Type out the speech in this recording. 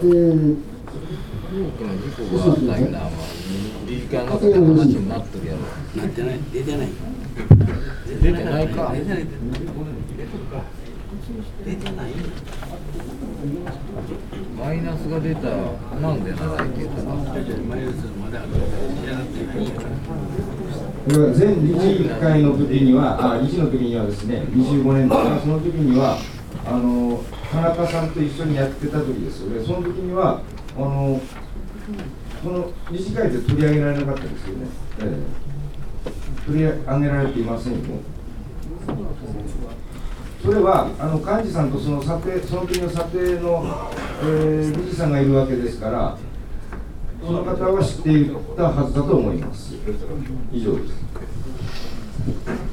事故があったような理事会の中で話になってるやろ。 なってない、出てない。 出てないか。 出てない。 マイナスが出たなんで習いけたら。 これは前理事会の時には、理事の時にはですね、25年ですが、その時には田中さんと一緒にやってた時ですよね。その時にはこの理事会で取り上げられなかったですよね。取り上げられていませんよ。それは幹事さんとその時の査定の、理事さんがいるわけですから、その方は知っていたはずだと思います。以上です。